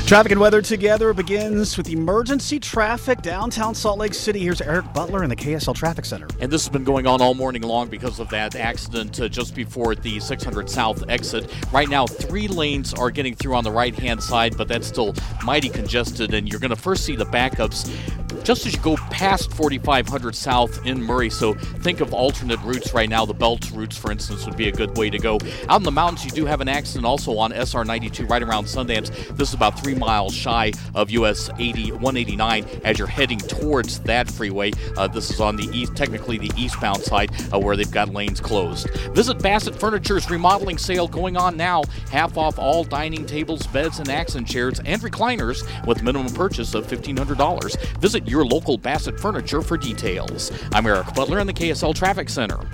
Traffic and weather together begins with emergency traffic downtown Salt Lake City. Here's Eric Butler in the KSL Traffic Center. And this has been going on all morning long because of that accident just before the 600 South exit. Right now, 3 lanes are getting through on the right-hand side, but that's still mighty congested, and you're going to first see the backups just as you go past 4500 South in Murray. So think of alternate routes right now. The belt routes, for instance, would be a good way to go. Out in the mountains, you do have an accident also on SR 92 right around Sundance. This is about 3 miles shy of US 189 as you're heading towards that freeway. This is on the east, technically the eastbound side, where they've got lanes closed. Visit Bassett Furniture's remodeling sale going on now. Half off all dining tables, beds, and accent chairs and recliners with minimum purchase of $1,500. Visit your local Bassett Furniture for details. I'm Eric Butler in the KSL Traffic Center.